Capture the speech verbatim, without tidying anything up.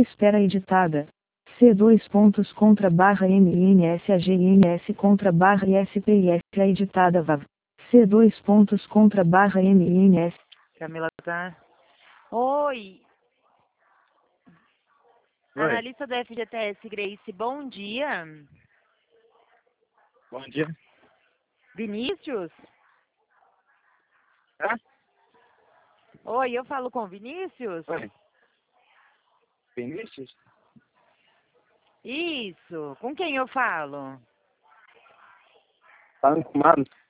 Espera editada. C dois pontos contra barra M N S A G N S contra barra I S P I S A editada V A V. C dois pontos contra barra M N S. Camila tá. Oi. Oi. Analista do F G T S, Grace, bom dia. Bom dia. Vinícius? Hã? Oi, eu falo com Vinícius? Oi. Vinícius? Isso. Com quem eu falo? Falando com o Marlos.